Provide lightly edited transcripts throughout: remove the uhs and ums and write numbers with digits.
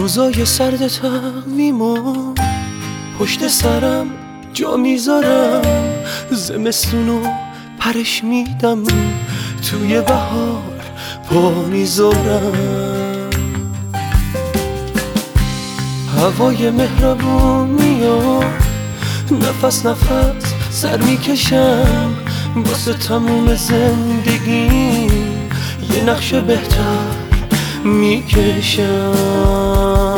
روزای سرد تقویمو پشت سرم جا میذارم، زمستونو پرش میدم، توی بهار پا میذارم. هوای مهربونیو نفس نفس سر میکشم، واسه تموم زندگی یه نقش بهتر میکشم.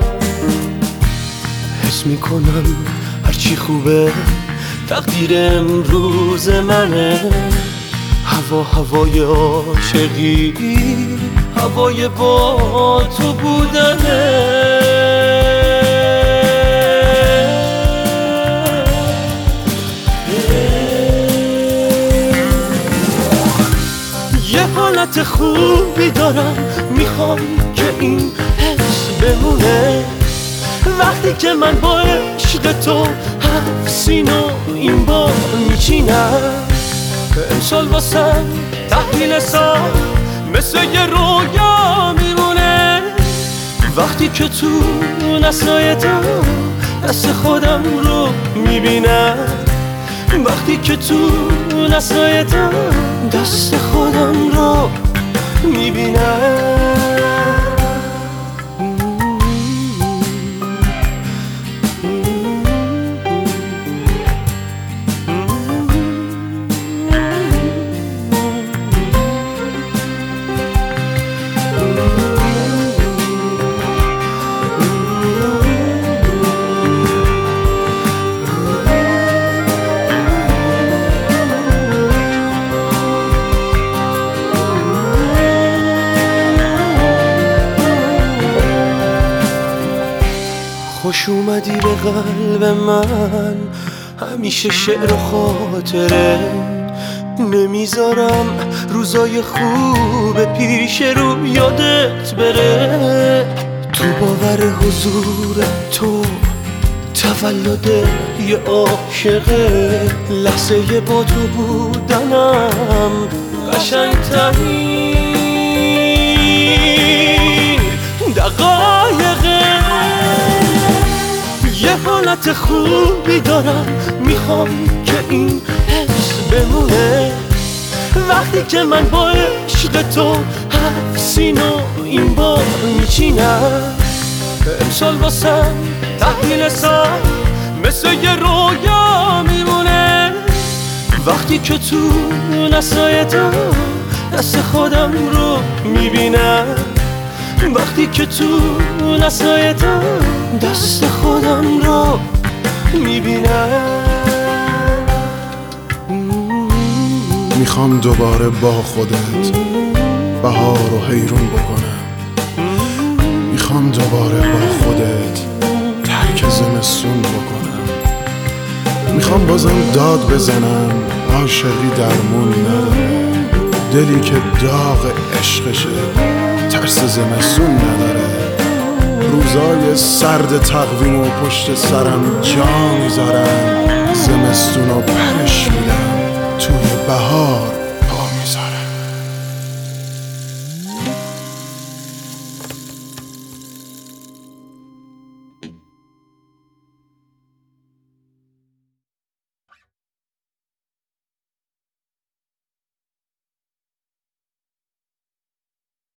حس میکنم هرچی خوبه تقدیر امروز منه، هوای عاشقی، هوای با تو بودنه. یه حالت خوبی دارم، میخوام که این حس بمونه، وقتی که من با عشق تو هفت سینو این بار میچینم. امسال واسم تحویل سال مثل یه رویا میمونه، وقتی که تو نسلای تو دست خودم رو میبینم، وقتی که تو نسلای تو دست خودم رو میبینم. خوش اومدی به قلب من، همیشه شعر و خاطره، نمیذارم روزای خوب پیش رو یادت بره. تو باور حضور تو تولد یه عاشقه، لحظه با تو بودنم قشنگترین دقایقه. یه حالت خوبی دارم، میخوام که این حس بمونه، وقتی که من با عشق تو هفت سینو این بار میچینم. امسال واسم تحویل سال مثل یه رویا میمونه، وقتی که تو نسلای تو دست خودم رو میبینم، وقتی که تو نسلای تو دست خودم رو میبینم. میخوام دوباره با خودت بهار رو حیرون بکنم، میخوام دوباره با خودت ترک زمستون بکنم، میخوام بازم داد بزنم عاشقی درمون نداره، دلی که داغ عشقشه ترس زمستون نداره. روزای سرد تقویم و پشت سرم جا میذارم، زمستون رو پرش میدم، توی بهار